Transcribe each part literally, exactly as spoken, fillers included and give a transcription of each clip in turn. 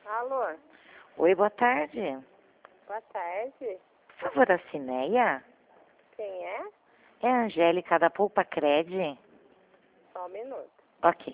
Alô, Oi, boa tarde. boa tarde. Por favor, a Cineia? Quem é? É a Angélica da Poupa Cred? Só um minuto. Ok.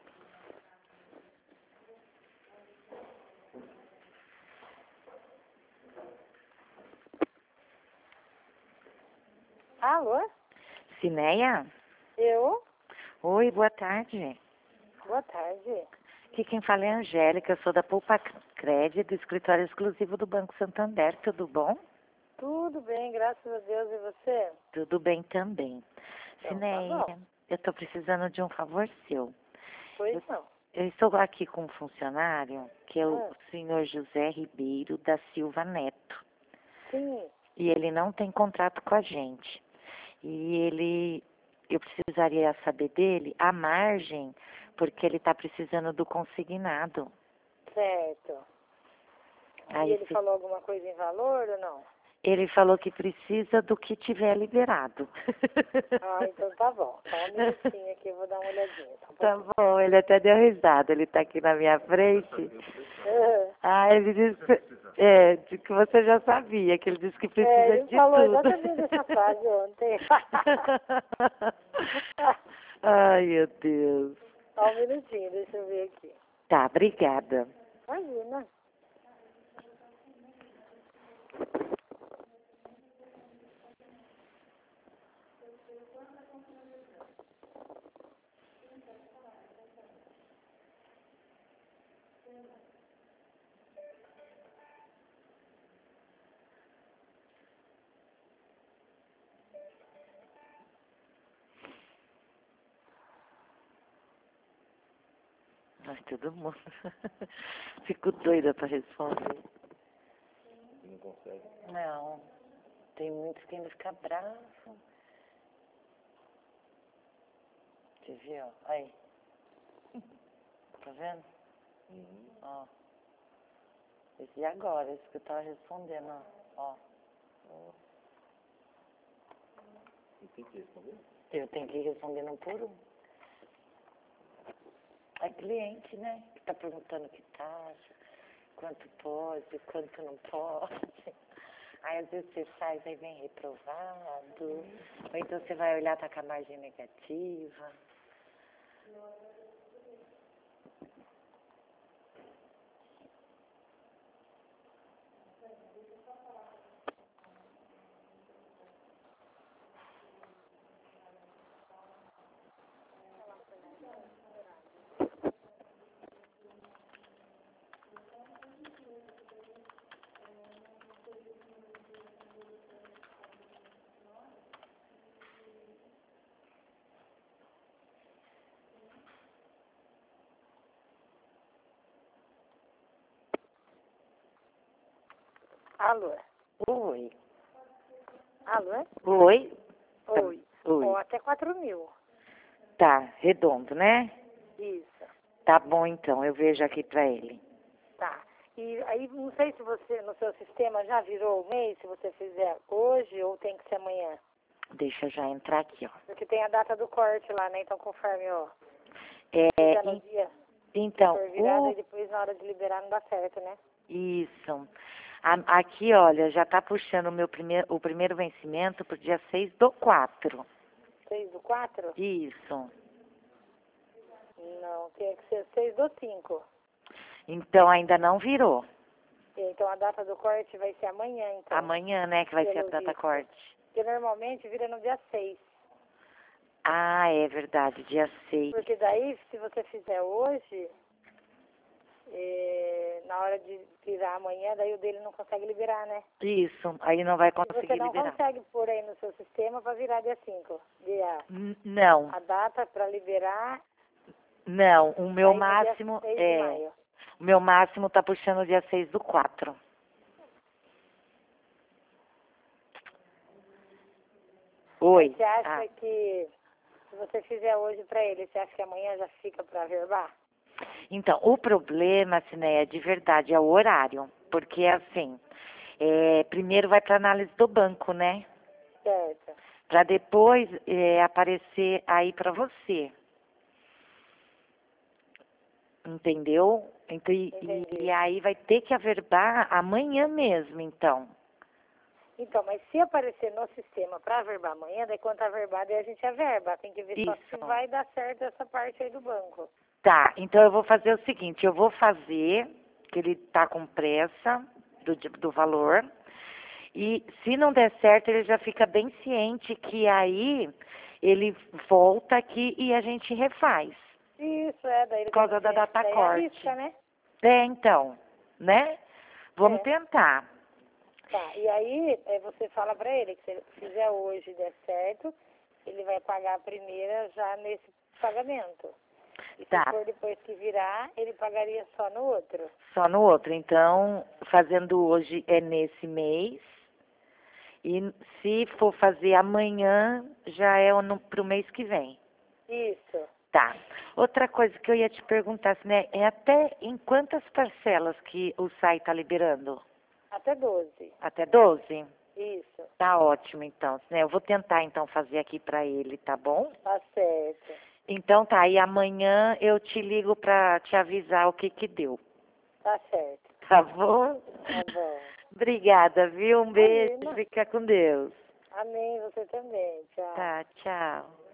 Alô? Cineia? Eu? Oi, boa tarde. Boa tarde. Aqui quem fala é a Angélica, eu sou da Poupa Cred, do escritório exclusivo do Banco Santander, tudo bom? Tudo bem, graças a Deus. E você? Tudo bem também. Então, tá Cineia, bom. eu estou precisando de um favor seu. Pois Eu, não. eu estou aqui com um funcionário, que é o Ah, senhor José Ribeiro da Silva Neto. sim, E ele não tem contrato com a gente. E ele, eu precisaria saber dele a margem, porque ele está precisando do consignado. certo. E Aí ele se- falou alguma coisa em valor ou não? ele falou que precisa do que tiver liberado. Ah, então tá bom. Só um minutinho aqui, eu vou dar uma olhadinha. Tá um Tá pouquinho. bom, ele até deu risada, ele está aqui na minha frente. Ah, Ah, ele disse, é, de que você já sabia, que ele disse que É, precisa ele de falou tudo. exatamente essa frase ontem. Ai, meu Deus. Só um minutinho, deixa eu ver aqui. Tá, obrigada. Imagina. Ai, todo mundo. Fico doida para responder. Não consegue. Não, tem muitos que ainda ficam bravos. Você viu? Aí. Tá vendo? Uhum. Ó. Esse agora, esse que eu tava respondendo, ó. Ah. E tem que responder? Eu tenho que ir respondendo um por um. É cliente, né? Que tá perguntando que taxa, quanto pode, quanto não pode. Aí às vezes você faz, aí vem reprovado. Ou então você vai olhar, tá com a margem negativa. Alô? Oi. Alô? Oi? Oi. Oi. Ó, até quatro mil. Tá, redondo, né? Isso. Tá bom então, eu vejo aqui pra ele. Tá. E aí, não sei se você, no seu sistema, já virou o mês, se você fizer hoje ou tem que ser amanhã. Deixa eu já entrar aqui, ó. Porque tem a data do corte lá, né? Então, conforme, ó, É, fizer no en- dia que então, for virada o, e depois na hora de liberar não dá certo, né? isso. A- aqui, olha, já tá puxando o meu primeiro, o primeiro vencimento pro dia seis do quatro. seis do quatro? Isso. Não, tem que ser seis do cinco. Então ainda não virou. Então, a data do corte vai ser amanhã, então. Amanhã, né, que vai ser a Pelo data visto. corte. Porque normalmente vira no dia seis. Ah, é verdade, dia seis. Porque daí, se você fizer hoje, eh, na hora de virar amanhã, daí o dele não consegue liberar, né? Isso, aí não vai E você conseguir não liberar. consegue pôr aí no seu sistema para virar dia cinco. Dia, N- Não, a data para liberar não, o meu aí no dia máximo seis de é, maio. o meu máximo tá puxando o dia seis do quatro. Oi. Aí você acha Ah, que se você fizer hoje para ele, você acha que amanhã já fica para verbar? então, o problema, Cineia, de verdade, é o horário. Porque, assim, é, primeiro vai para análise do banco, né? Certo. Para depois é, aparecer aí para você. Entendeu? Então, e, Entendi. e aí vai ter que averbar amanhã mesmo, então. Então, mas se aparecer no sistema para averbar amanhã, daí quando tá averbado, aí a gente averba. Tem que ver só se Isso. vai dar certo essa parte aí do banco. Tá, então eu vou fazer o seguinte, eu vou fazer, que ele tá com pressa do, di- do valor, e se não der certo, ele já fica bem ciente que aí ele volta aqui e a gente refaz. Isso, é, daí ele Por causa da daí data corte. arrisca, né? É, então, né? Vamos É. tentar. Tá, e aí é, você fala pra ele que se ele fizer hoje e der certo, ele vai pagar a primeira já nesse pagamento. E se Tá. for depois que virar, ele pagaria só no outro. Só no outro. Então, fazendo hoje é nesse mês. E se for fazer amanhã, já é no, pro mês que vem. Isso, Tá. Outra coisa que eu ia te perguntar, né? É até em quantas parcelas que o S A I está liberando? até doze. Até doze? Isso, Tá ótimo, então. Né? Eu vou tentar, então, fazer aqui para ele, tá bom? tá certo. Então tá, e amanhã eu te ligo para te avisar o que que deu. Tá certo. Tá bom? Tá bom. Obrigada, viu? Um beijo. Imagina. Fica com Deus. Amém, você também. Tchau. Tá, tchau.